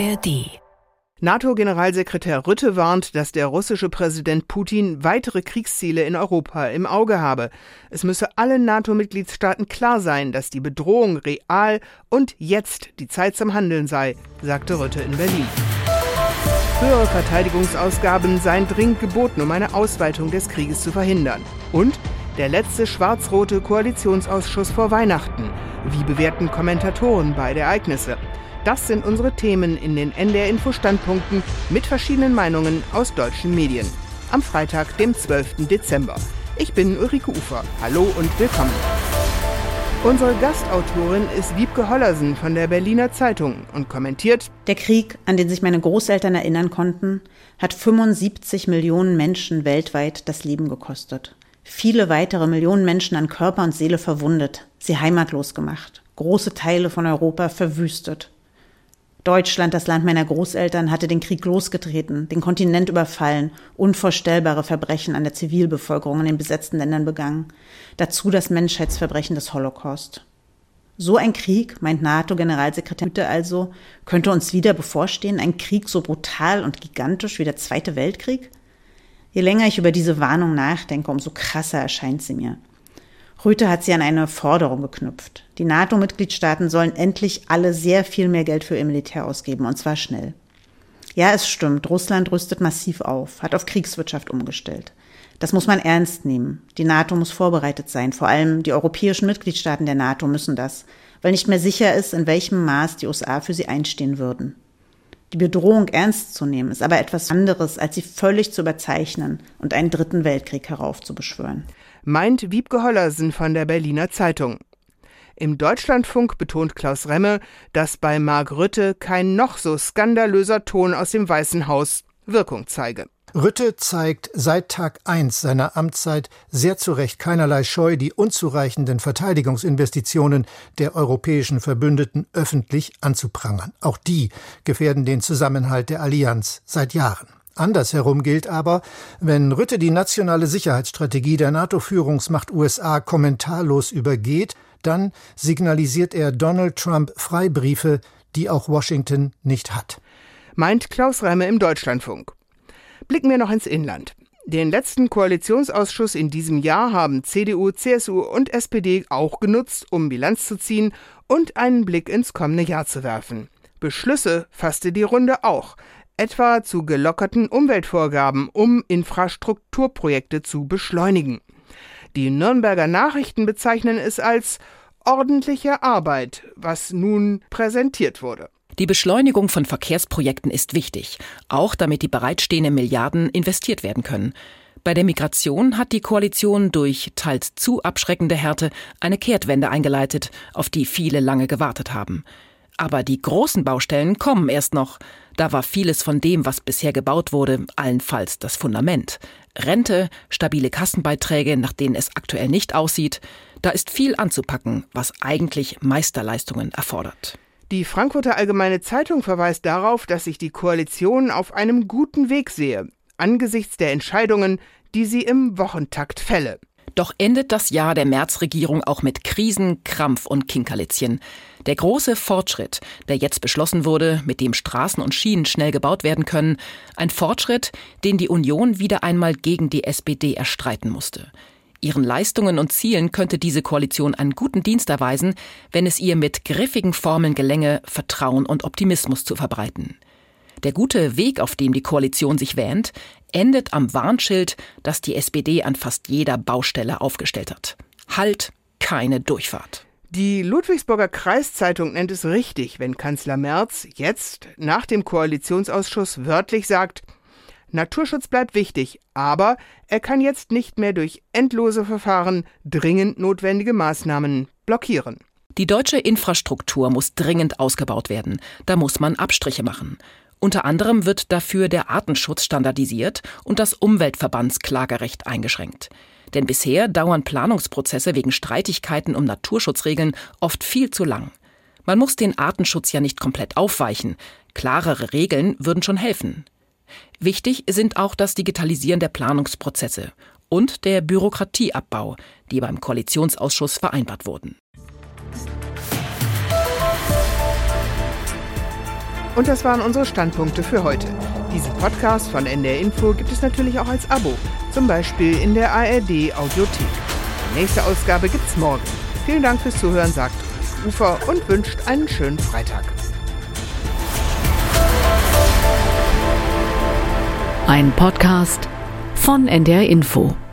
ARD. NATO-Generalsekretär Rutte warnt, dass der russische Präsident Putin weitere Kriegsziele in Europa im Auge habe. Es müsse allen NATO-Mitgliedstaaten klar sein, dass die Bedrohung real und jetzt die Zeit zum Handeln sei, sagte Rutte in Berlin. Höhere Verteidigungsausgaben seien dringend geboten, um eine Ausweitung des Krieges zu verhindern. Und der letzte schwarz-rote Koalitionsausschuss vor Weihnachten. Wie bewerten Kommentatoren beide Ereignisse? Das sind unsere Themen in den NDR-Info-Standpunkten mit verschiedenen Meinungen aus deutschen Medien. Am Freitag, dem 12. Dezember. Ich bin Ulrike Ufer. Hallo und willkommen. Unsere Gastautorin ist Wiebke Hollersen von der Berliner Zeitung und kommentiert: Der Krieg, an den sich meine Großeltern erinnern konnten, hat 75 Millionen Menschen weltweit das Leben gekostet. Viele weitere Millionen Menschen an Körper und Seele verwundet, sie heimatlos gemacht, große Teile von Europa verwüstet. Deutschland, das Land meiner Großeltern, hatte den Krieg losgetreten, den Kontinent überfallen, unvorstellbare Verbrechen an der Zivilbevölkerung in den besetzten Ländern begangen. Dazu das Menschheitsverbrechen des Holocaust. So ein Krieg, meint NATO-Generalsekretär Rutte also, könnte uns wieder bevorstehen, ein Krieg so brutal und gigantisch wie der Zweite Weltkrieg? Je länger ich über diese Warnung nachdenke, umso krasser erscheint sie mir. Rutte hat sie an eine Forderung geknüpft. Die NATO-Mitgliedstaaten sollen endlich alle sehr viel mehr Geld für ihr Militär ausgeben, und zwar schnell. Ja, es stimmt, Russland rüstet massiv auf, hat auf Kriegswirtschaft umgestellt. Das muss man ernst nehmen. Die NATO muss vorbereitet sein, vor allem die europäischen Mitgliedstaaten der NATO müssen das, weil nicht mehr sicher ist, in welchem Maß die USA für sie einstehen würden. Die Bedrohung ernst zu nehmen, ist aber etwas anderes, als sie völlig zu überzeichnen und einen dritten Weltkrieg heraufzubeschwören. Meint Wiebke Hollersen von der Berliner Zeitung. Im Deutschlandfunk betont Klaus Remme, dass bei Mark Rutte kein noch so skandalöser Ton aus dem Weißen Haus Wirkung zeige. Rutte zeigt seit Tag 1 seiner Amtszeit sehr zu Recht keinerlei Scheu, die unzureichenden Verteidigungsinvestitionen der europäischen Verbündeten öffentlich anzuprangern. Auch die gefährden den Zusammenhalt der Allianz seit Jahren. Andersherum gilt aber, wenn Rutte die nationale Sicherheitsstrategie der NATO-Führungsmacht USA kommentarlos übergeht, dann signalisiert er Donald Trump Freibriefe, die auch Washington nicht hat. Meint Klaus Remme im Deutschlandfunk. Blicken wir noch ins Inland. Den letzten Koalitionsausschuss in diesem Jahr haben CDU, CSU und SPD auch genutzt, um Bilanz zu ziehen und einen Blick ins kommende Jahr zu werfen. Beschlüsse fasste die Runde auch, etwa zu gelockerten Umweltvorgaben, um Infrastrukturprojekte zu beschleunigen. Die Nürnberger Nachrichten bezeichnen es als ordentliche Arbeit, was nun präsentiert wurde. Die Beschleunigung von Verkehrsprojekten ist wichtig, auch damit die bereitstehenden Milliarden investiert werden können. Bei der Migration hat die Koalition durch teils zu abschreckende Härte eine Kehrtwende eingeleitet, auf die viele lange gewartet haben. Aber die großen Baustellen kommen erst noch. Da war vieles von dem, was bisher gebaut wurde, allenfalls das Fundament. Rente, stabile Kassenbeiträge, nach denen es aktuell nicht aussieht. Da ist viel anzupacken, was eigentlich Meisterleistungen erfordert. Die Frankfurter Allgemeine Zeitung verweist darauf, dass sich die Koalition auf einem guten Weg sehe, angesichts der Entscheidungen, die sie im Wochentakt fälle. Doch endet das Jahr der Merz-Regierung auch mit Krisen, Krampf und Kinkerlitzchen. Der große Fortschritt, der jetzt beschlossen wurde, mit dem Straßen und Schienen schnell gebaut werden können, ein Fortschritt, den die Union wieder einmal gegen die SPD erstreiten musste. Ihren Leistungen und Zielen könnte diese Koalition einen guten Dienst erweisen, wenn es ihr mit griffigen Formeln gelänge, Vertrauen und Optimismus zu verbreiten. Der gute Weg, auf dem die Koalition sich wähnt, endet am Warnschild, das die SPD an fast jeder Baustelle aufgestellt hat. Halt, keine Durchfahrt. Die Ludwigsburger Kreiszeitung nennt es richtig, wenn Kanzler Merz jetzt nach dem Koalitionsausschuss wörtlich sagt: Naturschutz bleibt wichtig, aber er kann jetzt nicht mehr durch endlose Verfahren dringend notwendige Maßnahmen blockieren. Die deutsche Infrastruktur muss dringend ausgebaut werden. Da muss man Abstriche machen. Unter anderem wird dafür der Artenschutz standardisiert und das Umweltverbandsklagerecht eingeschränkt. Denn bisher dauern Planungsprozesse wegen Streitigkeiten um Naturschutzregeln oft viel zu lang. Man muss den Artenschutz ja nicht komplett aufweichen. Klarere Regeln würden schon helfen. Wichtig sind auch das Digitalisieren der Planungsprozesse und der Bürokratieabbau, die beim Koalitionsausschuss vereinbart wurden. Und das waren unsere Standpunkte für heute. Diesen Podcast von NDR Info gibt es natürlich auch als Abo, zum Beispiel in der ARD Audiothek. Die nächste Ausgabe gibt's morgen. Vielen Dank fürs Zuhören, sagt Ufer und wünscht einen schönen Freitag. Ein Podcast von NDR Info.